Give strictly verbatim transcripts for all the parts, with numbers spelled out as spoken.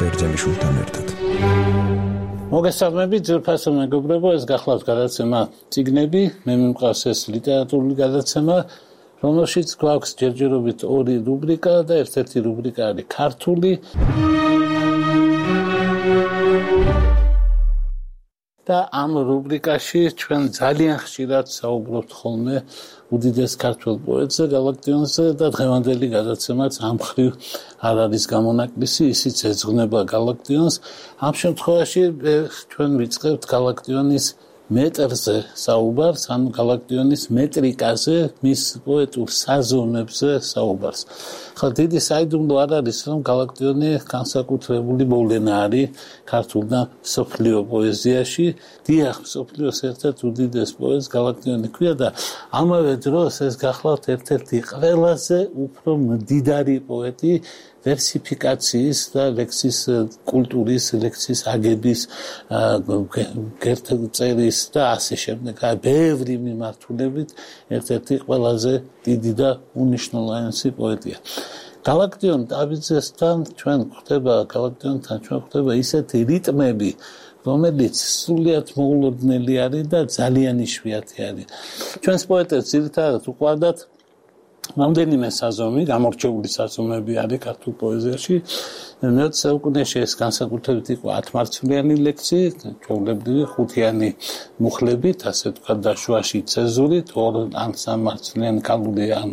ბერძენიშვილთან ერთად. მოგესალმებით ძვირფასო მეგობრებო, ეს გახლავთ გადაცემა წიგნები, მე მიმყავს ეს ლიტერატურული გადაცემა, რომელშიც გვაქვს ჯერჯერობით ორი რუბრიკა და ერთ-ერთი რუბრიკა არის ქართული. და ამ რუბრიკაში ჩვენ ძალიან ხშირად საუბრობთ ხოლმე უდიდეს ქართველ პოეტზე, გალაკტიონზე და დღევანდელი გადაცემაც ამ მხრივ არ არის გამონაკლისი, ისიც ეძღვნება გალაკტიონს. ამ შემთხვევაში ჩვენ ვიწყებთ გალაკტიონის მეტრზე საუბარს, ანუ გალაკტიონის მეტრიკაზე, მის პოეტურ საზომებზე საუბარს. ხა დიდი საიდუმლო არ არის, რომ გალაკტიონი განსაკუთრებული მოვლენა არის ქართულ და მსოფლიო პოეზიაში. დიახ, მსოფლიოს ერთ-ერთ უდიდეს პოეტს გალაკტიონი ქვია და ამავე დროს ეს გახლავთ ერთ-ერთი ყველაზე უფრო მდიდარი პოეტი ვერსიფიკაციის და ლექსის კულტურის, ლექსის აგების, გერთწერის და ასე შემდეგ. ბევრი მიმართულებით ერთ-ერთი ყველაზე დიდი და უნიშნულოვანესი პოეტია. გალაკტიონ ტაბიძესთან ჩვენ გვხვდება, გალაკტიონთან ჩვენ გვხვდება ისეთი რიტმები, რომელიც სრულიად მოულოდნელი არის და ძალიან იშვიათი არის. ჩვენს პოეტებს ძირითადად უყვარდათ რამდენიმე საზომი, გამორჩეული საზომები არის ქართულ პოეზიაში. მეოცე საუკუნეში ეს განსაკუთრებით იყო ათმარცვლიანი ლექსი, ჩვეულებრივი ხუთიანი მუხლებით, ასე ვთქვათ, და შუაში ცეზურით, ორ ან სამმარცვლიანი კალული ან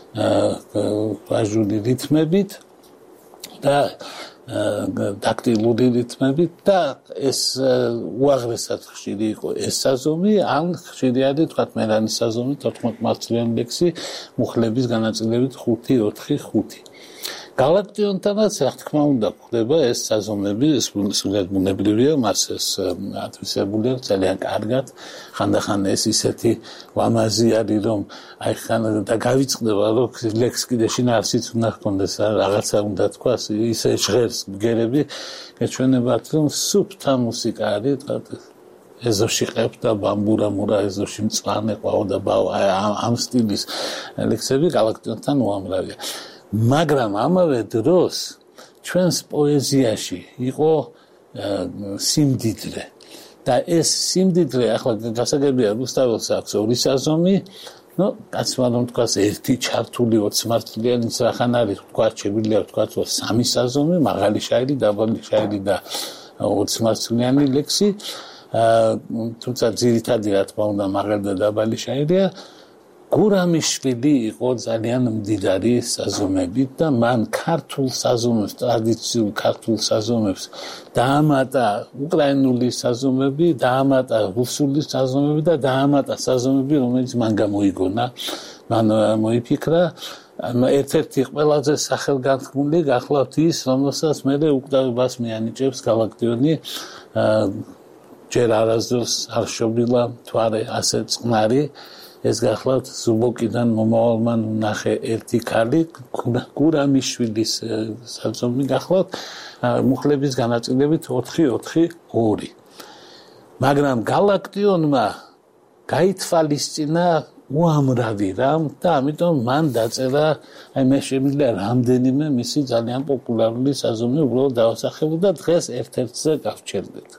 ვაჟური რითმებით და დაქტილური რითმებით და ეს უაღრესად ხშირი იყო ეს საზომი, ან ხშირი არის თქვათ მერანის საზომი, თოთხმეტმარცვლიანი ლექსი, მუხლების განაწილებით ხუთი, ოთხი, ხუთი. გალაკტიონთანაც რა თქმა უნდა გვხვდება ეს საზომები, ეს სულად ბუნებრივია, მას ეს ათვისებული აქვს ძალიან კარგად. ხანდახან ეს ისეთი ლამაზი არის, რომ აი ხან და გავიწყდება, რომ ლექს კიდე შინაარსიც უნდა ჰქონდეს, რაღაცა უნდა თქვას, ისე ჟღერს ბგერები, გეჩვენებათ, რომ სუფთა მუსიკა არის, თქვათ ეზოში ყებდა ბამბურა მურა ეზოში მწვანე ყვაოდა ბავა, ამ სტილის ლექსები გალაკტიონთან უამრავია. მაგრამ ამავე დროს ჩვენს პოეზიაში იყო სიმდიდრე და ეს სიმდიდრე ახლა გასაგებია რუსთაველს აქვს ორი საზომი, ნუ კაცმა რომ თქვას ერთი ჩართული ოცმარცვლიანი რახან არის, თქვა შეგვიძლია ვთქვათ რომ სამი საზომი, მაღალი შაირი, დაბალი შაირი და ოცმარცვლიანი ლექსი, თუმცა ძირითადი რა თქმა უნდა მაღალი და დაბალი შაირია. გურამიშვილი იყო ძალიან მდიდარი საზომებით და მან ქართულ საზომებს, ტრადიციულ ქართულ საზომებს დაამატა უკრაინული საზომები, დაამატა რუსული საზომები და დაამატა საზომები, რომელიც მან გამოიგონა, მან მოიფიქრა. ერთ-ერთი ყველაზე სახელგანთქმული გახლავთ ის, რომელსაც მე უკვდავებას მიანიჭებს გალაკტიონი, ჯერ არასდროს არ შობილა მთვარე ასე წყნარი. ეს გახლავთ ზუბოკიდან მომავალმა ნახე ერთი ქალი, გურამიშვილის საზომი გახლავთ, მუხლების განაწილებით ოთხი, ოთხი, ორი. მაგრამ გალაკტიონმა გაითვალისწინა უამრავი რამ და ამიტომ მან დაწერა, აი მე შემიძლია რამდენიმე მისი ძალიან პოპულარული საზომი უბრალოდ დავასახელო და დღეს ერთ-ერთზე გავჩერდეთ.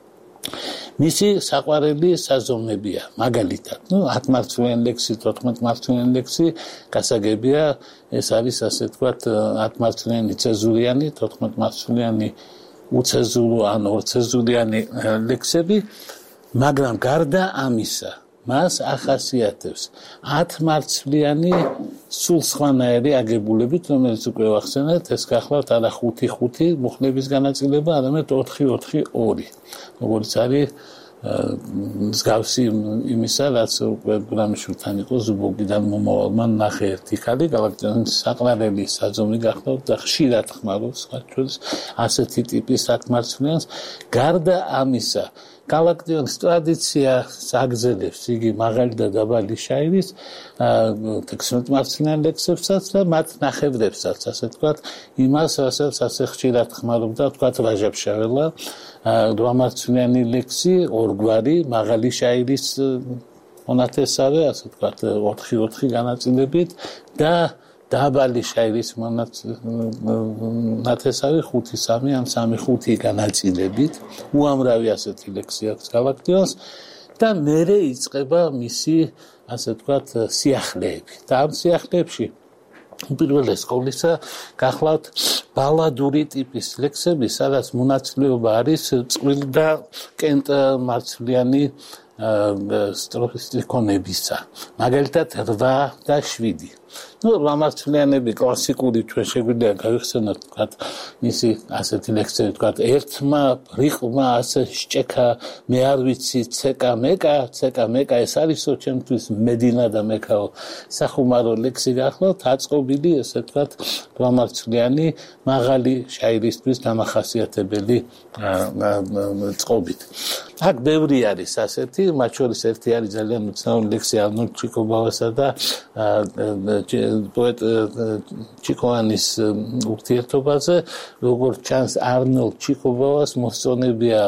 მისი საყვარელი საზომებია, მაგალითად, ნუ ათმარცვლიანი ლექსი, თოთხმეტმარცვლიანი ლექსი, გასაგებია, ეს არის ასე ვთქვათ, ათმარცვლიანი ცეზურიანი, თოთხმეტმარცვლიანი უცეზურო ან ორცეზურიანი ლექსები, მაგრამ გარდა ამისა, მას ახასიათებს ათმარცვლიანი სულ სხვანაირი აგებულებით, რომელიც უკვე ვახსენეთ, ეს გახლავთ არა ხუთი, ხუთი მუხლების განაწილება, არამედ ოთხი, ოთხი, ორი. როგორც არის მსგავსი იმისა, რაც უკვე გურამიშვილთან იყო ზუბოკიდან მომავალმა ნახე ერთი ქალი, გალაკტიონის საყვარელი საზომი გახლავთ და ხშირად ხმარობს ხალხს ასეთი ტიპის ათმარცვლიანს. გარდა ამისა, გალაკტიონის ტრადიცია აგრძელებს იგი მაღალი და დაბალი შაირის თექვსმეტმარცვლიან ლექსებსაც და მათ ნახევრებსაც, ასე ვთქვათ, იმას, რასაც ასე ხშირად ხმარობდა, ვთქვათ, ვაჟა-ფშაველა, რვამარცვლიანი ლექსი, ორგვარი, მაღალი შაირის მონათესავე, ასე ვთქვათ, ოთხი, ოთხი განაწილებით და დაბალი შაირის ნათესავი ხუთი სამი ამ სამი ხუთი განაწილებით უამრავი ასეთი ლექსი აქვს გალაქტიონს და მერე იწყება მისი ასე ვთქვათ სიახლეები და ამ სიახლეებში უპირველეს ყოვლისა გახლავთ ბალადური ტიპის ლექსები, სადაც მონაცვლეობა არის წვრილი და კენტმარცვლიანი სტროფისტიკონებისა. მაგალითად რვა და შვიდი. Ну, რვამარცვლიანები კლასიკური ჩვენ შეგვიძლია გავიხსენოთ, ვთქვათ, მისი ასეთი ლექსები, ვთქვათ, ერთმა რიყმა ასე შეჭექა, მე არ ვიცი, ცეკა მეკა, ცეკა მეკა, ეს არისო ჩემთვის მედინა და მეკაო. სახუმარო ლექსი გახლავთ, აწყობილი, ესე ვთქვათ, რვამარცვლიანი მაღალი შაირისთვის დამახასიათებელი წყობით. აქ ბევრი არის ასეთი, მათ შორის ერთი არის ძალიან უცნაური ლექსი არნოლდ ჩიკობავასა და პოეტ ჩიკოვანის ურთიერთობაზე, როგორც ჩანს არნოლდ ჩიკობავას მოსწონებია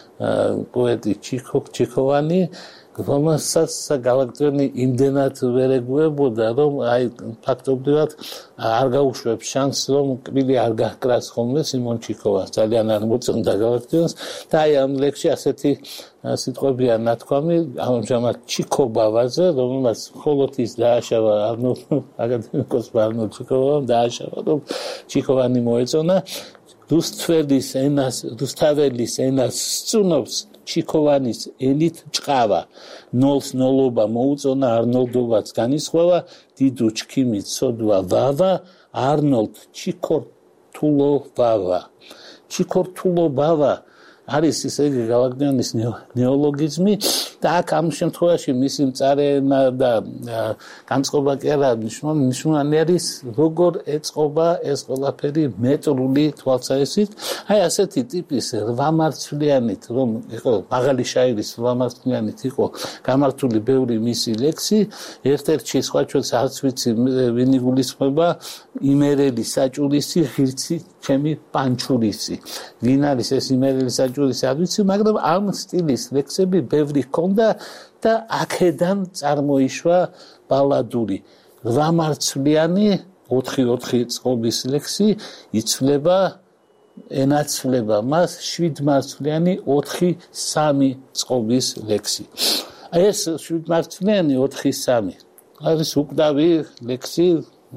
პოეტი ჩიკო ჩიკოვანი, რომელსაც გალაქტიონი იმდენად ვერ ეგუებოდა, რომ აი ფაქტობრივად არ გაუშვებს შანსს, რომ კბილი არ გაჰკრას ხოლმე სიმონ ჩიკოვას, ძალიან არ მოწონდა გალაქტიონს და აი ამ ლექსში ასეთი სიტყვებია ნათქვამი ამჟამად ჩიკობავაზე, რომელსაც მხოლოდ ის დააშავა არნოლდ აკადემიკოს არნოლდ ჩიკობავამ დააშავა, რომ ჩიკოვანი მოეწონა რუსთველის ენას, რუსთაველის ენას სწუნობს ჩიკოვანის ენით ჭყავა. ნოლს ნოლობა მოუწონა, არნოლდობაც განისხვავა, დიდუ ჩქიმი ცოდვა ვავა, არნოლდ ჩიქორთულოვავა. ჩიქორთულოვავა არის ისე გალაქტიონის ნეოლოგიზმი და აქ ამ შემთხვევაში მისი მწარენა და განწყობა კი არა მნიშვნელოვანი არის როგორ ეწყობა ეს ყველაფერი მეტრული თვალსაჩინით. აი ასეთი ტიპის რვამარცვლიანით რომ იყო მაღალი შაირის რვამარცვლიანით იყო გამართული ბევრი მისი ლექსი, ერთ-ერთი სხვა ჩვენს არც ვიცი ვინ იგულისხმება იმერელი საჭურისი ღირცი ჩემი პანჩურისი. ვინ არის ეს იმერელი საჭურისი არ ვიცი, მაგრამ ამ სტილის ლექსები ბევრი ჰქონდა და აქედან წარმოიშვა ბალადური რვამარცვლიანი ოთხი ოთხი წყობის ლექსი იცვლება ენაცვლება მას შვიდმარცვლიანი ოთხი სამი წყობის ლექსი. აი ეს შვიდმარცვლიანი ოთხი სამი არის უკვდავი ლექსი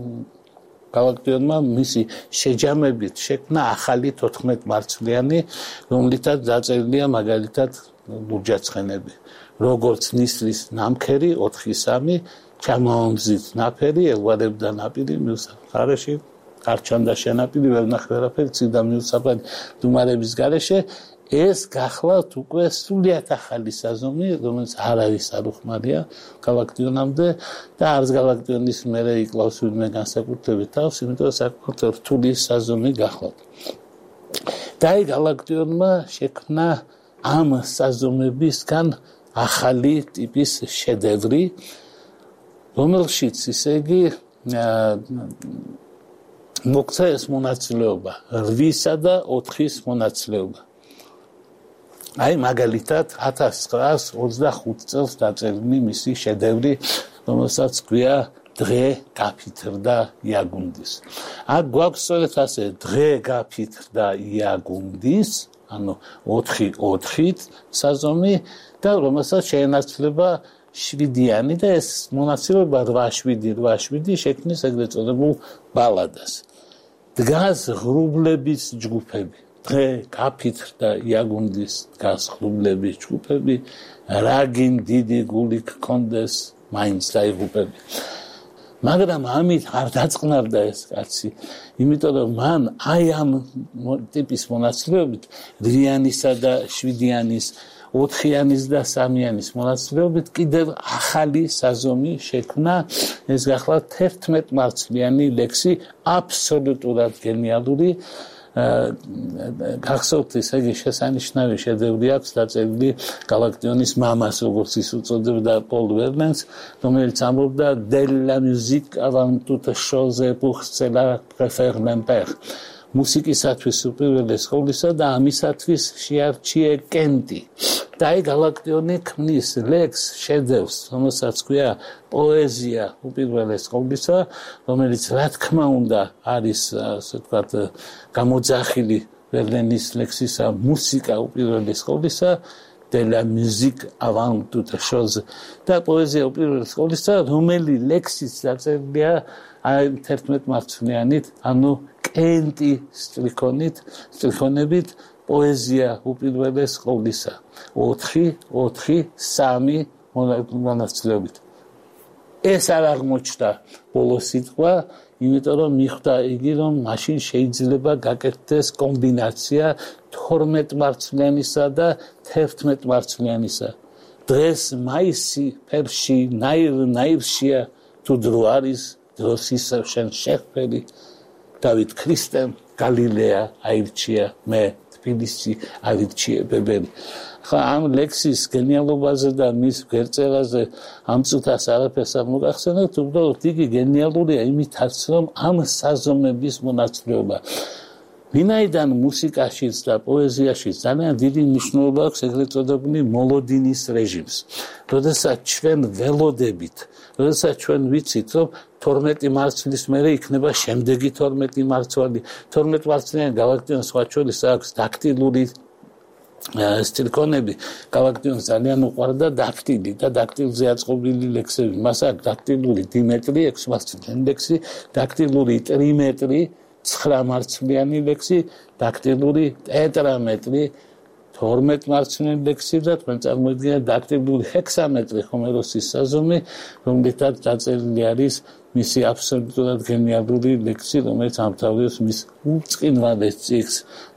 გალაქტიონმა მისი შეჯამებით შექმნა ახალი თოთხმეტმარცვლიანი, რომლითაც დაწერილია მაგალითად ლურჯაცხენები. როგორც ნისლის ნამქერი ოთხი სამი, ჩამაონზით ნაფერი, ელვარებდა ნაპირი მილსახარეში, არ ჩანდა შენაპირი, ვერ ნახე ვერაფერი, წიდა მილსაფარი დუმარების გარეშე. ეს გახლავთ უკვე სრულიად ახალი საზომი, რომელიც არ არის არუხმარია გალაქტიონამდე და არც გალაქტიონის მერე იკლავს ვინმე განსაკუთრებით თავს, იმიტომ საკუთრ რთული საზომი გახლავთ. და აი გალაქტიონმა შექმნა ამ საზომებისგან ახალი ტიპის შედევრი, რომელშიც ისე იგი მოქცა ეს მონაცვლეობა, რვისა და ოთხის მონაცვლეობა. აი მაგალითად ათას ცხრაას ოცდახუთ წელს დაწერილი მისი შედევრი, რომელსაც ქვია დღე გაფითრდა იაგუნდის. აქ გვაქვს სწორედ ასე დღე გაფითრდა იაგუნდის, ანუ ოთხი ოთხით საზომი და რომელსაც შეენაცვლება შვიდიანი და ეს მონაცვლეობა რვა შვიდი რვა შვიდი შექმნის ეგრეთ წოდებულ ბალადას. დგას ღრუბლების ჯგუფები. დღე გაფითრდა იაგუნდის დგას ღრუბლების ჯგუფები, რაგინ დიდი გული გქონდეს მაინც დაიღუპები. მაგრამ ამით არ დაწყნარდა ეს კაცი, იმიტომ რომ მან აი ამ ტიპის მონაცვლეობით რვიანისა და შვიდიანის, ოთხიანის და სამიანის მონაცვლეობით კიდევ ახალი საზომი შექმნა, ეს გახლავთ თერთმეტმარცვლიანი ლექსი, აბსოლუტურად გენიალური. გახსოვთ ისე იგი შესანიშნავი შედევრი აქვს დაწერილი გალაქტიონის მამას, როგორც ის უწოდებდა პოლ ვერნენს, რომელიც ამბობდა de la musique avant toute chose pour cela préfère l'impère. მუსიკისათვის უპირველეს ყოვლისა და ამისათვის შეარჩიე კენტი. და აი გალაქტიონი ქმნის ლექს შედევს, რომელსაც ქვია პოეზია უპირველეს ყოვლისა, რომელიც რა თქმა უნდა არის, ასე ვთქვათ, გამოძახილი ვერლენის ლექსისა, მუსიკა უპირველეს ყოვლისა, de la musique avant toute chose. და პოეზია უპირველეს ყოვლისა, რომელი ლექსის დაწერილია აი თერთმეტმარცვლიანით, ანუ კენტი სტრიქონით, სტრიქონებით პოეზია უპირველეს ყოვლისა. ოთხი, ოთხი, სამი მონაცვლეობით. ეს არ აღმოჩნდა ბოლო სიტყვა, იმიტომ რომ მიხვდა იგი, რომ მაშინ შეიძლება გაკეთდეს კომბინაცია თორმეტმარცვლიანისა და თერთმეტმარცვლიანისა. დღეს მაისი ფერში, ნაირ ნაირშია თუ დრო არის, დროს ისევ შენ შეხველი, დავით ქრისტემ გალილეა აირჩია, მე თბილისი ავირჩიებებელი. ხა ამ ლექსის გენიალობაზე და მის გვერდწერაზე ამ წუთას არაფერს არ მოგახსენებთ, უბრალოდ იგი გენიალურია იმითაც, რომ ამ საზომების მონაცვლეობა ვინაიდან მუსიკაშიც და პოეზიაში ძალიან დიდი მნიშვნელობა აქვს ეგრეთ წოდებული მოლოდინის რეჟიმს. როდესაც ჩვენ ველოდებით, როდესაც ჩვენ ვიცით, რომ თორმეტი მარცვლის მერე იქნება შემდეგი თორმეტი მარცვალი, თორმეტმარცვლიანი გალაქტიონს სხვა შორის აქვს დაქტილური სტრიქონები, გალაქტიონს ძალიან უყვარდა დაქტილი და დაქტილზე აწყობილი ლექსები. მას აქვს დაქტილური დიმეტრი, ექვსმარცვლიანი ლექსი, დაქტილური ტრიმეტრი, ცხრამარცვლიანი ლექსი, დაქტილური ტეტრამეტრი, თორმეტმარცვლიანი ლექსი და თქვენ წარმოიდგინეთ დაქტილური ჰექსამეტრი, ჰომეროსის საზომი, რომლითაც დაწერილი არის მისი აბსოლუტურად გენიალური ლექსი, რომელიც ამთავრებს მის უწყინვალეს წიგნს,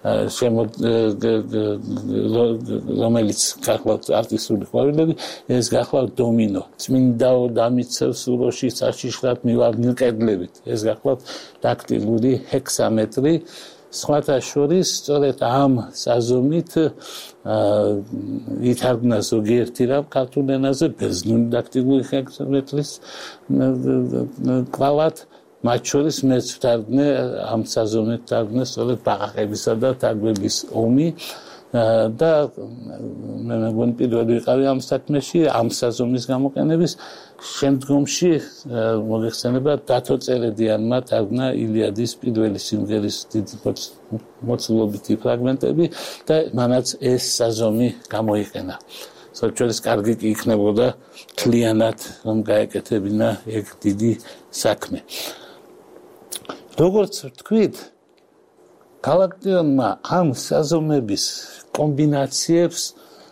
რომელიც გახლავთ არტისტული ყვავილები, ეს გახლავთ დომინო. წმინდაო დამიცევს უროში საშიშრად მივარდნილ კედლებით. ეს გახლავთ დაქტილური ჰექსამეტრი. სხვათა შორის, სწორედ ამ საზომით ითარგმნა ზოგიერთი რამ ქართულ ენაზე ბერძნული დაქტილური ჰექსამეტრის კვალად, მათ შორის მეც ვთარგმნე ამ საზომით ვთარგმნე სწორედ ბაყაყებისა და თარგმნების ომი და მე მეგონი პირველი ვიყავი ამ საქმეში, ამ საზომის გამოყენების. შემდგომში მოგეხსენება დათო წერედიანმა თარგმნა ილიადის პირველი სიმღერის დიდი მოცულობითი ფრაგმენტები და მანაც ეს საზომი გამოიყენა. სწორედ კარგი კი იქნებოდა თლიანად რომ გაეკეთებინა ეგ დიდი საქმე. როგორც ვთქვით, გალაქტიონმა ამ საზომების კომბინაციებს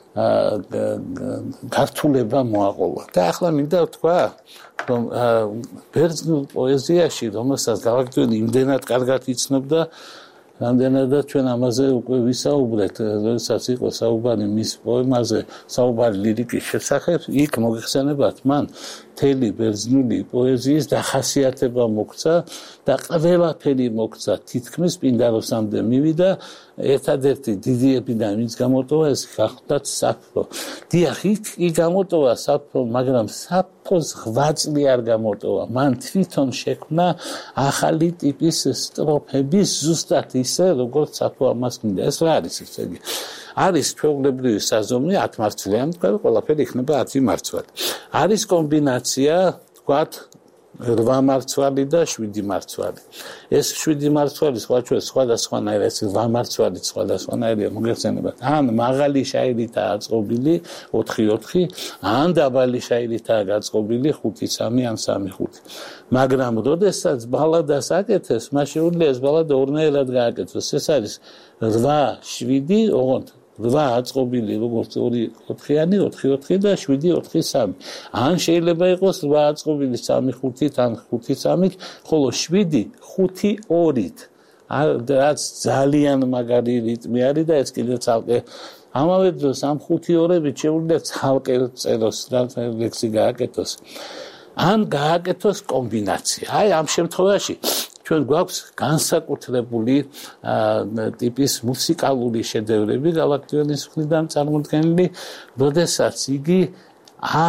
გართულება მოაყოლა. და ახლა მინდა ვთქვა, რომ ბერძნულ პოეზიაში, რომელსაც გალაქტიონი იმდენად კარგად იცნობდა, რამდენადაც ჩვენ ამაზე უკვე ვისაუბრეთ, როდესაც იყო საუბარი მის პოემაზე, საუბარი ლირიკის შესახებ, იქ მოგეხსენებათ, მან მთელი ბერძნული პოეზიის დახასიათება მოქცა და ყველაფერი მოქცა თითქმის პინდაროსამდე მივიდა. ერთადერთი დიდი ეპიდემიის გამოტოვა ეს გახლდათ საფრო. დიახ, იქ გამოტოვა საფრო, მაგრამ საფროს ღვაწლი არ გამოტოვა. მან თვითონ შექმნა ახალი ტიპის სტროფები, ზუსტად ისე, როგორც საფრო ამას მინდა. ეს რა არის ესე იგი? არის ჩვეულებრივი საზომი ათ მარცვლიანი, თქვა ყველაფერი იქნება ათი მარცვალი. არის კომბინაცია, თქვათ რვა მარცვალი და შვიდი მარცვალი. ეს შვიდი მარცვალი სხვა ჩვენ სხვადასხვანაირად, ეს რვა მარცვალი სხვადასხვანაირია, მოგეხსენებათ. ან მაღალი შაირითაა აწყობილი ოთხი ოთხი, ან დაბალი შაირითაა გაწყობილი ხუთი სამი ან სამი ხუთი. მაგრამ როდესაც ბალადას აკეთებს, მას შეუძლია ეს ბალადა ორნაირად გააკეთოს. ეს არის რვა შვიდი, ოღონდ რვა აწყობილი როგორც ორი ოთხიანი, ოთხი ოთხი და შვიდი ოთხი სამი. ან შეიძლება იყოს რვა აწყობილი სამი ხუთით ან ხუთი სამით, ხოლო შვიდი ხუთი ორით. რაც ძალიან მაგარი რიტმი არის და ეს კიდე ცალკე ამავე დროს ამ ხუთი ორებით შეუძლია ცალკე წეროს და ლექსი გააკეთოს. ან გააკეთოს კომბინაცია. აი ამ შემთხვევაში ჩვენ გვაქვს განსაკუთრებული ტიპის მუსიკალური შედევრები გალაქტიონის მხრიდან წარმოდგენილი, როდესაც იგი არ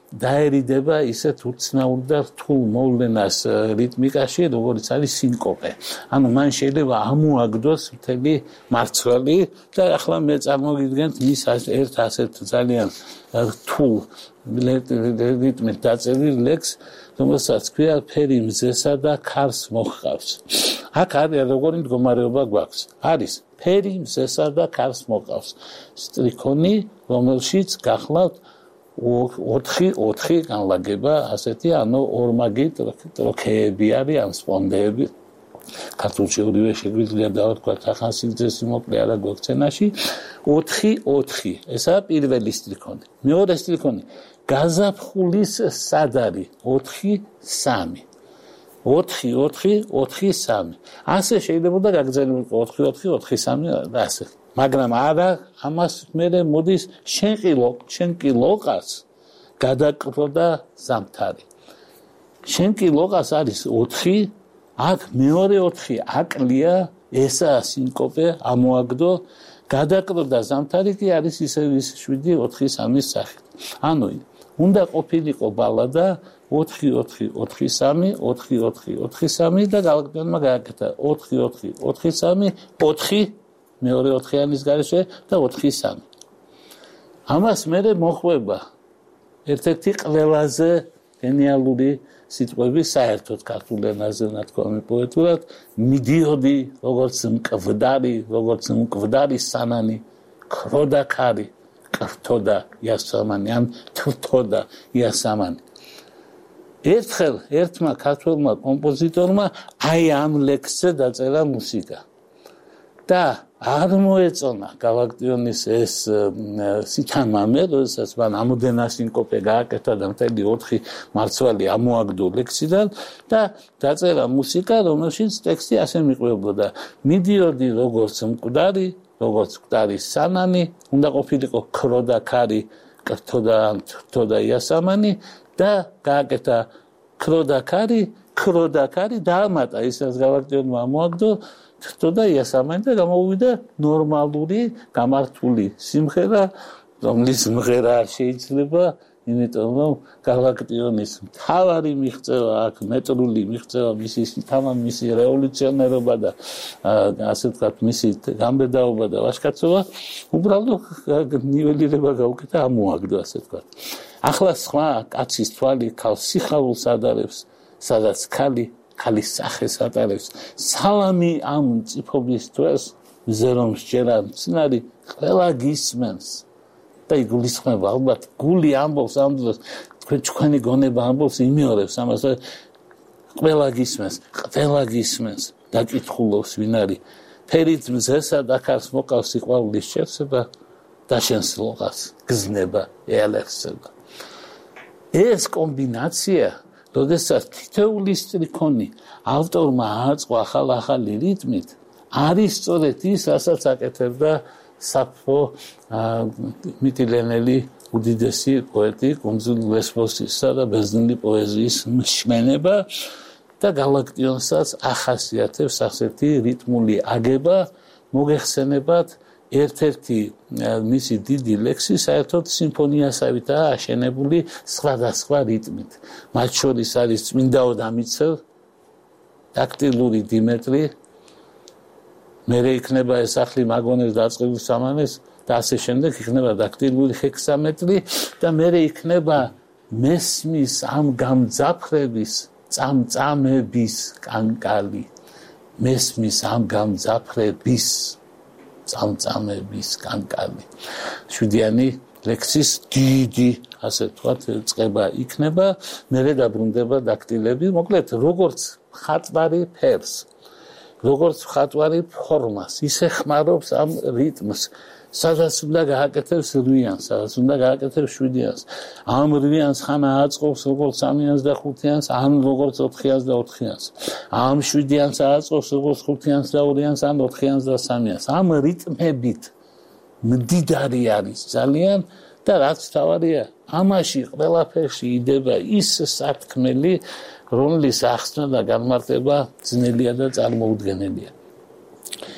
დაერიდება ისეთ უცნაურ და რთულ მოვლენას რიტმიკაში, როგორც არის სინკოპე. ანუ მან შეიძლება ამოაგდოს მთელი მარცვალი და ახლა მე წარმოგიდგენთ მის ერთ ასეთ ძალიან რთულ რიტმით დაწერილ ლექსს, რომელსაც ქვია ფერი მზესა და ქარს მოჰყავს. აქ არის როგორი მდგომარეობა გვაქვს. არის ფერი მზესა და ქარს მოჰყავს. სტრიქონი, რომელშიც გახლავთ ოთხი ოთხი განლაგება, ასეთი, ანუ ორმაგი ტროქეები არის, ან სპონდეები. ქართულში ორივე შეგვიძლია დავთქვათ, ახასიათებს მოკლე არა გვაქვს ენაში. ოთხი ოთხი, ესაა პირველი სტრიქონი. მეორე სტრიქონი გაზაფხულის სადარი, ოთხი სამი. ოთხი ოთხი ოთხი სამი. ასე შეიძლება გაგრძელებულიყო ოთხი ოთხი ოთხი სამი და ასე. მაგრამ არა, ამას მერე მოდის შენყილო, შენყილოყას გადაკრო და ზამთარი. შენყილოყას არის ოთხი, აქ მეორე ოთხი აკლია, ესაა სინკოპე, ამოაგდო, გადაკრო და ზამთარი კი არის ისევ ის შვიდი ოთხი სამის სახით. ანუ უნდა ყოფილიყო ბალადა ოთხი ოთხი ოთხი სამი ოთხი ოთხი ოთხი სამი და გალაკტიონმა გააკეთა ოთხი ოთხი ოთხი სამი ოთხი მეორე ოთხიანის გარეშე და ოთხი სამი. ამას მერე მოხვება ერთ-ერთი ყველაზე გენიალური სიტყვები საერთოდ ქართულ ენაზე ნათქვამი პოეტურად, მიდიოდი როგორც მკვდარი, როგორც მკვდარი სანანი, ქროდა ქარი, კრთოდა იასამანი, ან თრთოდა იასამანი. ერთხელ ერთმა ქართველმა კომპოზიტორმა აი ამ ლექსზე დაწერა მუსიკა. და არ მოეწონა გალაკტიონის ეს სითამამე, როდესაც მან ამოდენა სინკოპე გააკეთა და მთელი ოთხი მარცვალი ამოაგდო ლექსიდან და დაწერა მუსიკა, რომელშიც ტექსტი ასე მიყვებოდა: მიდიოდი როგორც მკვდარი, როგორც მკვდარი სანანი, უნდა ყოფილიყო ქროდა ქარი, კრთოდა თრთოდა იასამანი და გააკეთა ქროდა ქარი, ქროდა ქარი დაამატა ისაც გალაკტიონმა ამოაგდო თრთოდა იასამანი და გამოვიდა ნორმალური გამართული სიმღერა, რომლის მღერა არ შეიძლება, იმიტომ რომ გალაკტიონის მთავარი მიღწევა აქ მეტრული მიღწევა, მისი თამამ მისი რევოლუციონერობა და ასე ვთქვათ, მისი გამბედაობა და ვაჟკაცობა უბრალოდ ნიველირება გაუკეთა, ამოაგდო, ასე ვთქვათ. ახლა სხვა კაცის თვალი ქალს სიხარულს ადარებს, სადაც ქალი ქალის სახეს ატარებს. სალამი ამ მწიფობის დღეს, მზე რომ სჯერა მცნარი, ყველა გისმენს. და იგულისხმება ალბათ გული ამბობს ამ დროს, თქვენ ჩვენი გონება ამბობს იმეორებს ამას, ყველა გისმენს, ყველა გისმენს, დაკითხულობს ვინ არის. ფერით მზესა და ქარს მოყავს სიყვარულის შევსება და შენს ლოყას გზნება ეალერსება. ეს კომბინაცია, როდესაც თითოეული სტრიქონი ავტორმა ააწყო ახალ-ახალი რიტმით, არის სწორედ ის, რასაც აკეთებდა საფო მიტილენელი უდიდესი პოეტი კუნძულ ლესბოსისა და ბერძნული პოეზიის მშმენება და გალაკტიონსაც ახასიათებს ასეთი რიტმული აგება. მოგეხსენებათ, ერთ-ერთი მისი დიდი ლექსი საერთოდ სიმფონიასავითაა აშენებული სხვადასხვა რიტმით. მათ შორის არის წმინდაო დამიცევ, დაქტილური დიმეტრი, მერე იქნება ეს სახლი მაგონეს დაწყებული სამანეს და ასე შემდეგ იქნება დაქტილური ჰექსამეტრი და მერე იქნება მესმის ამ გამძაფრების წამწამების კანკალი. მესმის ამ გამძაფრების წამწამების კანკალი. შვიდიანი ლექსის დიდი, ასე ვთქვათ, წყება იქნება, მერე დაბრუნდება დაქტილები, მოკლედ როგორც მხატვარი ფერს, როგორც მხატვარი ფორმას, ისე ხმარობს ამ რიტმს, სადაც უნდა გააკეთებს რვიანს, სადაც უნდა გააკეთებს შვიდიანს. ამ რვიანს ხან ააწყობს როგორც სამიანს და ხუთიანს, ან როგორც ოთხიანს და ოთხიანს. ამ შვიდიანს ააწყობს როგორც ხუთიანს და ორიანს, ან ოთხიანს და სამიანს. ამ რიტმებით მდიდარი არის ძალიან და რაც თავარია, ამაში ყველაფერში იდება ის სათქმელი, რომლის ახსნა და განმარტება ძნელია და წარმოუდგენელია.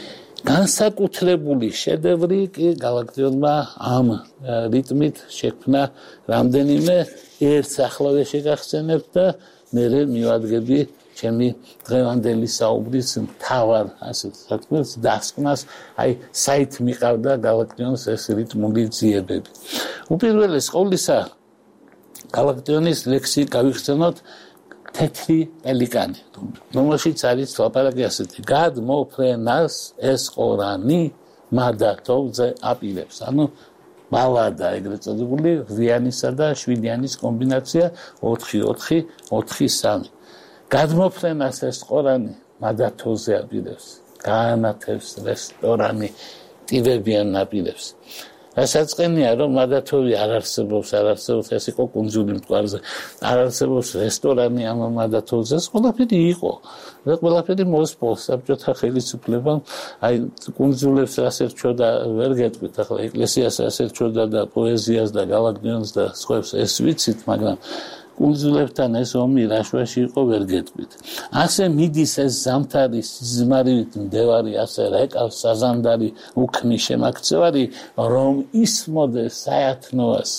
განსაკუთრებული შედევრი კი გალაქტიონმა ამ რიტმით შექმნა რამდენიმე ერთს ახლავე შეგახსენებ და მე მივადგები ჩემი დღევანდელი საუბრის მთავარ ასე თქმის დასკვნას აი საით მიყავდა გალაქტიონის ეს რიტმული ძიებები. უპირველეს ყოვლისა გალაქტიონის ლექსი გავიხსენოთ თეთრი პელიკანი, რომელშიც არის ლაპარაკი ასეთი: გადმოფრენას ეს ყორანი მადათოვზე აპირებს. ანუ ბალადა ეგრეთ წოდებული რვიანისა და შვიდიანის კომბინაცია ოთხი ოთხი ოთხი სამი. გადმოფრენას ეს ყორანი მადათოვზე აპირებს. გაანათებს რესტორანი ტივებიან ნაპირებს. დასაწყენია რომ მადათოვი არ არსებობს, არ არსებობს ეს იყო კუნძული მტკვარზე. არ არსებობს რესტორანი ამ მადათოვზე, ეს ყველაფერი იყო. და ყველაფერი მოსპოს საბჭოთა ხელისუფლებამ აი კუნძულებს ასე რჩოდა, ვერ გეტყვით ახლა ეკლესიას ასე რჩოდა და პოეზიას და გალაქტიონს და სხვებს ეს ვიცით, მაგრამ კუნძულებთან ეს ომი რაშვაში იყო ვერ გეტყვით. ასე მიდის ეს ზამთარი სიზმარივით მდევარი, ასე რეკავს საზანდარი უქმი შემაქცევარი, რომ ისმოდეს საათნოას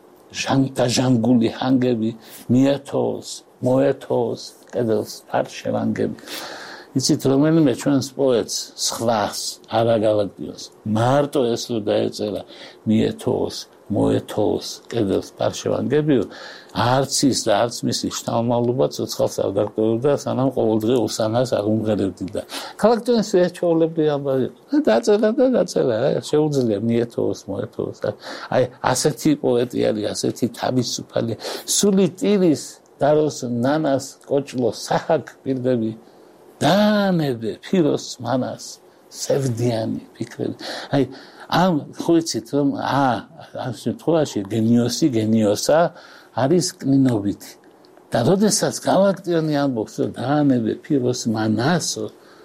ჟანგული ჰანგები მიეთოვოს, მოეთოვოს კედელს ფარშევანგები. იცით რომელიმე ჩვენს პოეტს სხვას არა გალაქტიონს მარტო ეს რო დაეწერა მიეთოვოს მოეთოვოს კედელს ფარშევანგებიო არც ის და არც მისი შთამომავლობა ცოცხალს არ დაგტოვებდა სანამ ყოველდღე უსანას არ უმღერებდი და გალაქტიონის ერთეულები ამბავი დაწერა და დაწერა შეუძლია მიეთოვოს მოეთოვოს აი ასეთი პოეტი არის ასეთი თავისუფალი სული ტირის დაროს ნანას კოჭლო საჰაკ პირდები დაანებე ფიროს მანას სევდიანი ფიქრები აი ამ ხუიცით რომ ა ამ შემთხვევაში გენიოსი გენიოსა არის კნინობითი და როდესაც გალაქტიონი ამბობს რომ დაანებე ფიროს მანასო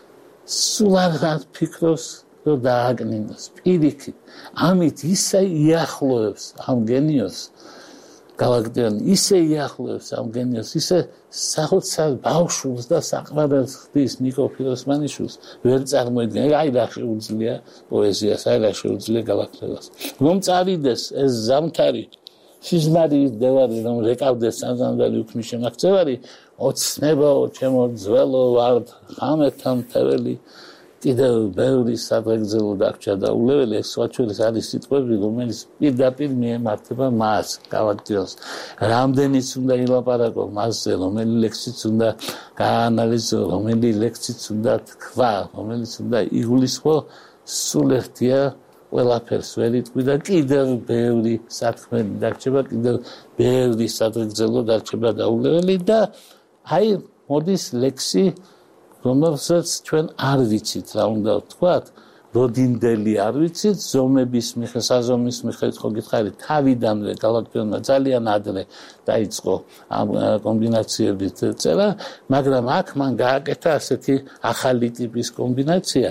სულ არ ფიქრობს რომ დააკნინოს პირიქით ამით ისე იახლოებს ამ გენიოსს გალაქტიონი ისე იახლოებს ამ გენიოსს ისე საოცარ ბავშვს და საყვარელს ხდის ნიკო ფიროსმანიშვილს ვერ წარმოიდგენია აი რა შეუძლია პოეზიას აი რა შეუძლია გალაქტიონს რომ წავიდეს ეს ზამთარი სიზმარის დევარი რომ რეკავდეს საზანდარი უქმის შემაქცევარი ოცნებაო ჩემო ძველო ვარდ ხამეთან თეველი კიდევ ბევრი სადღეგრძელო დარჩა და ულეველი ეს სხვაჩვერის არის სიტყვები რომელიც პირდაპირ მიემართება მას გალაქტიონს რამდენიც უნდა ილაპარაკო მასზე რომელი ლექსიც უნდა გაანალიზო რომელი ლექსიც უნდა თქვა რომელიც უნდა იგულისხმო სულ ერთია ყველაფერს ვერ იტყვი და კიდევ ბევრი საქმე დარჩება კიდევ ბევრი სადღეგრძელო დარჩება დაულეველი და აი მოდის ლექსი რომელსაც ჩვენ არ ვიცით რა უნდა ვთქვათ როდინდელი არ ვიცით ზომების მიხედვით საზომის მიხედვით ხო გითხარით თავიდანვე გალაქტიონმა ძალიან ადრე დაიწყო ამ კომბინაციებით წერა მაგრამ აქ მან გააკეთა ასეთი ახალი ტიპის კომბინაცია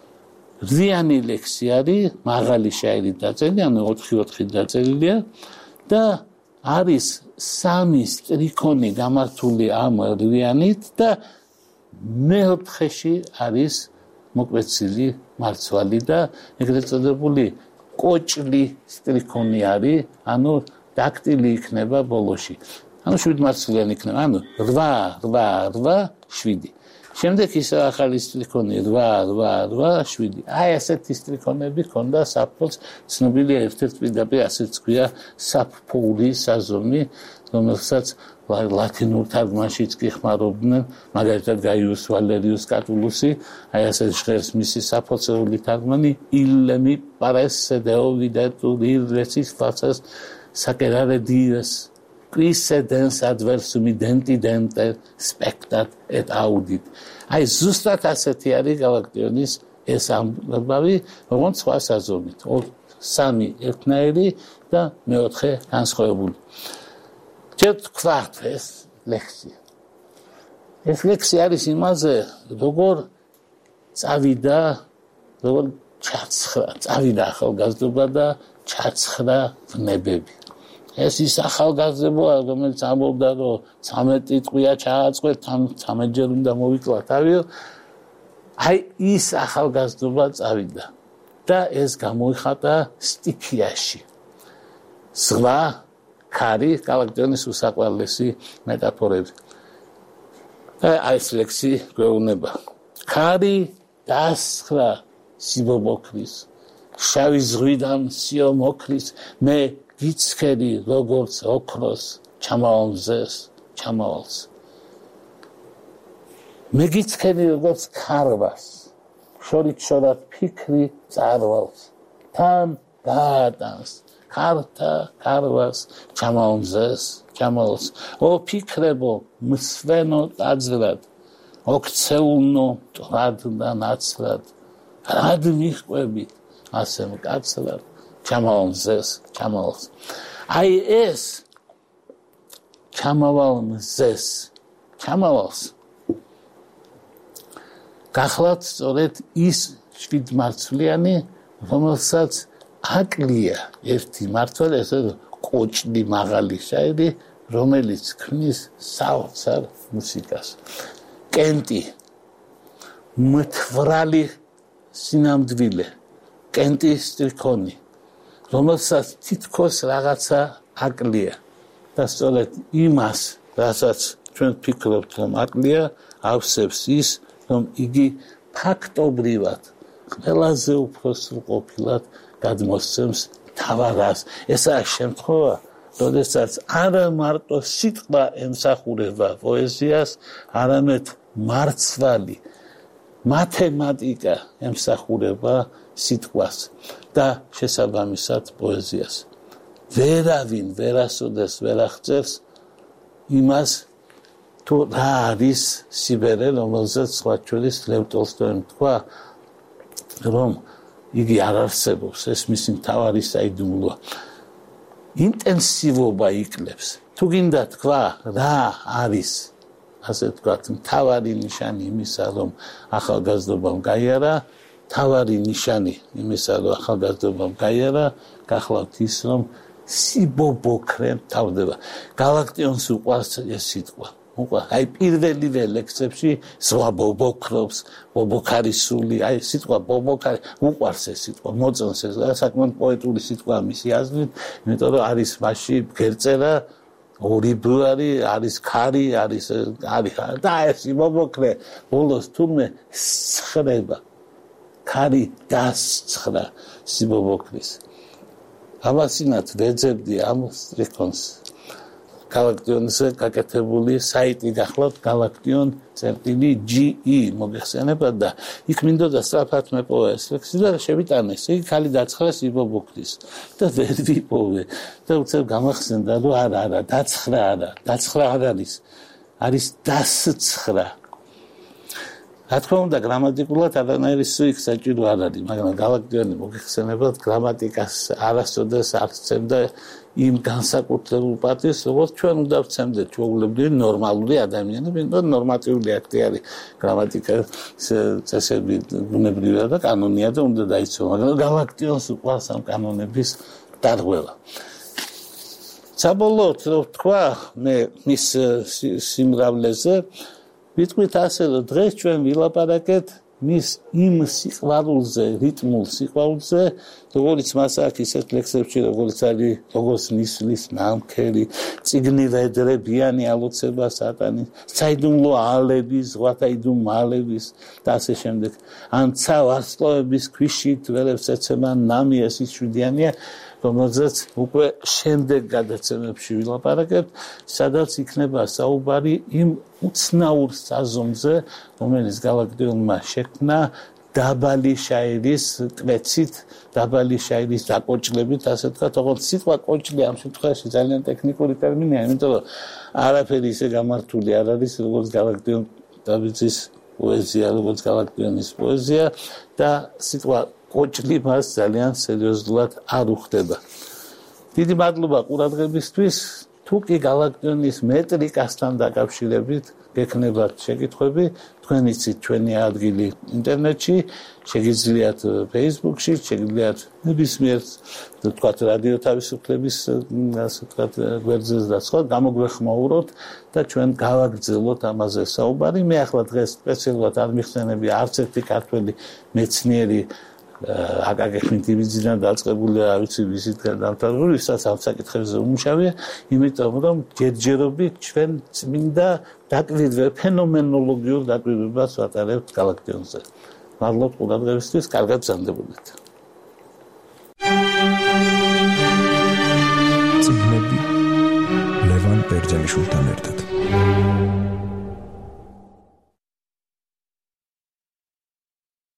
რვიანი ლექსი არის მაღალი შაირით დაწერილი ანუ ოთხი ოთხი დაწერილია და არის სამი სტრიქონი გამართული ამ რვიანით და მეოთხეში არის მოკვეცილი მარცვალი და ეგრეთ წოდებული კოჭლი სტრიქონი არის, ანუ დაქტილი იქნება ბოლოში. ანუ შვიდ მარცვლიანი იქნება, ანუ რვა რვა რვა შვიდი. შემდეგ ისე ახალი სტრიქონი რვა რვა რვა შვიდი. აი ასეთი სტრიქონები ქონდა საფოს ცნობილია ერთ-ერთ პირდაპირ ასეც ქვია საფფური საზომი, რომელსაც ლათინურ თარგმანშიც კი ხმარობდნენ, მაგალითად გაიუს ვალერიუს კატულუსი, აი ასე ჟღერს მისი საფოცეული თარგმანი ილემი პარესე დეო ვიდეტუ ირეცის ფაცას საკერარე დიეს quissedens adversum identidente spectat et audit. აი ზუსტად ასეთი არის გალაქტიონის ეს ამბავი, როგორც სხვა საზომით. სამი ერთნაირი და მეოთხე განსხვავებული. ჯერ თქვათ ეს ლექსი. ეს ლექსი არის იმაზე, როგორ წავიდა, როგორ ჩაცხრა, წავიდა ახალგაზრდობა და ჩაცხრა ვნებები. ეს ის ახალგაზრდობა, რომელიც ამბობდა, რომ ცამეტი ტყვია ჩააწყვეთ, თან ცამეტჯერ უნდა მოვიკლა თავიო. აი ის ახალგაზრდობა წავიდა და ეს გამოიხატა სტიქიაში. ზღვა, ქარი, გალაქტიონის უსაყვარლესი მეტაფორები. და აი ეს ლექსი გვეუბნება. ქარი დასხრა სიბობოქრის, შავი ზღვიდან სიო მოქრის, მე გიცქერი როგორც ოქროს ჩამავალზეს, ჩამავალს. მე გიცქერი როგორც ქარვას, შორით შორად ფიქრი წარვალს, თან გაატანს, ქართა ქარვას ჩამავალზეს, ჩამავალს. ო ფიქრებო, მსვენო ტაძრად, ოქცეულნო ტრად და ნაცრად, რად მიხვებით, ასე მკაცრად, ჩამავალზეს, ჩამავალს. აი ეს ჩამავალზეს, ჩამავალს. გახლავთ სწორედ ის შვიდმარცვლიანი, რომელსაც აკლია ერთი მართველი, ესე კოჭდი მაღალი შაირი, რომელიც ქმნის საოცარ მუსიკას. კენტი, მთვრალი სინამდვილე, კენტი სტრიქონი, რომელსაც თითქოს რაღაცა აკლია და სწორედ იმას, რასაც ჩვენ ფიქრობთ, რომ აკლია, ავსებს ის, რომ იგი ფაქტობრივად ყველაზე უფრო სრულყოფილად გადმოსცემს თავარას. ესაა შემთხვევა, როდესაც არა მარტო სიტყვა ემსახურება პოეზიას, არამედ მარცვალი მათემატიკა ემსახურება სიტყვას და შესაბამისად პოეზიას. ვერავინ ვერასოდეს ვერ აღწერს იმას, თუ რა არის სიბერე, რომელზეც სხვა ჩვენის ლევ ტოლსტოიმ თქვა, რომ იგი არ არსებობს, ეს მისი მთავარი საიდუმლოა. ინტენსივობა იკლებს. თუ გინდა თქვა, რა არის, ასე ვთქვათ, მთავარი ნიშანი იმისა, რომ ახალგაზრდობამ გაიარა, მთავარი ნიშანი იმისა, რომ ახალგაზრდობამ გაიარა, გახლავთ ის, რომ სიბობოქრე მთავრდება. გალაქტიონს უყვარს ეს სიტყვა. უყვა, აი პირველივე ლექსებში ზღვა ბობოქრობს, ბობოქარის სული, აი სიტყვა ბობოქარი, უყვარს ეს სიტყვა, მოწონს ეს, საკმაოდ პოეტური სიტყვაა მისი აზრით, იმიტომ რომ არის მასში გერწერა, ორი ბუარი, არის ქარი, არის არის და ეს ბობოქრე ბოლოს თურმე სხრება. ქარი დასცხრა სიბობოქრის. ამასინათ ვეძებდი ამ სტრიქონს. გალაქტიონზე გაკეთებული საიტი გახლავთ გალაქტიონ წერტილი ჯი ი მოგეხსენებათ და იქ მინდოდა სწრაფად მეპოვა ეს ლექსი და შევიტანეს. იგი ქალი დაცხრა სიბობოქრის და ვერ ვიპოვე და უცებ გამახსენდა რომ არა არა დაცხრა არა დაცხრა არ არის არის დასცხრა. რა თქმა უნდა გრამატიკულად არანაირი სუიქს საჭირო არ არის, მაგრამ გალაქტიონი მოგეხსენებათ გრამატიკას არასოდეს არ სცემდა იმ განსაკუთრებულ პატივს, როგორც ჩვენ უნდა ვცემდეთ ჩვეულებრივი ნორმალური ადამიანები, იმიტომ ნორმატიული აქტი არის გრამატიკა, წესები ბუნებრივია და კანონია და უნდა დაიცვა, მაგრამ გალაქტიონს უყვარს ამ კანონების დარღვევა. საბოლოოდ რო ვთქვა მე მის სიმრავლეზე ვიტყვით ასე, რომ დღეს ჩვენ ვილაპარაკეთ მის იმ სიყვარულზე, რიტმულ სიყვარულზე, როგორც მას აქვს ისეთ ლექსებში, როგორც არის, როგორც ნისლის ნამქერი, წიგნი ვედრებიანი ალოცება სატანის, საიდუმლო ალების, ზღვათაიდუმ მალების და ასე შემდეგ. ან ცა ვარსკვლავების ქვიშით ველებს ეცემა ნამი ეს იშვიდიანია, რომელზეც უკვე შემდეგ გადაცემებში ვილაპარაკებთ, სადაც იქნება საუბარი იმ უცნაურ საზომზე, რომელიც გალაქტიონმა შექმნა დაბალი შაირის კვეცით, დაბალი შაირის დაკოჭლებით, ასე ვთქვათ, ოღონდ სიტყვა კოჭლი ამ შემთხვევაში ძალიან ტექნიკური ტერმინია, იმიტომ რომ არაფერი ისე გამართული არ არის, როგორც გალაქტიონ დაბიძის პოეზია, როგორც გალაქტიონის პოეზია და სიტყვა კოჭლი მას ძალიან სერიოზულად არ უხდება. დიდი მადლობა ყურადღებისთვის. თუ კი გალაქტიონის მეტრიკასთან დაკავშირებით გექნებათ შეკითხვები, თქვენ იცით ჩვენი ადგილი ინტერნეტში, შეგიძლიათ Facebook-ში, შეგიძლიათ ნებისმიერ თქვა რადიო თავისუფლების ასე ვთქვათ გვერდზე და სხვა გამოგვეხმაუროთ და ჩვენ გავაგრძელოთ ამაზე საუბარი. მე ახლა დღეს სპეციალურად არ მიხსენები არც ერთი ქართველი მეცნიერი აკაკი ხმიდიბიძიდან დაწყებული არ ვიცი ვიზითგან დამთავრებული, ვისაც ამ საკითხებზე უმუშავია, იმიტომ რომ ჯერჯერობით ჩვენ წმინდა დაკვირვებას, ფენომენოლოგიურ დაკვირვებას ვატარებთ გალაქტიონზე. მადლობთ ყურადღებისთვის, კარგად ბრძანდებოდეთ. წიგნები ლევან ბერძენიშვილთან ერთად.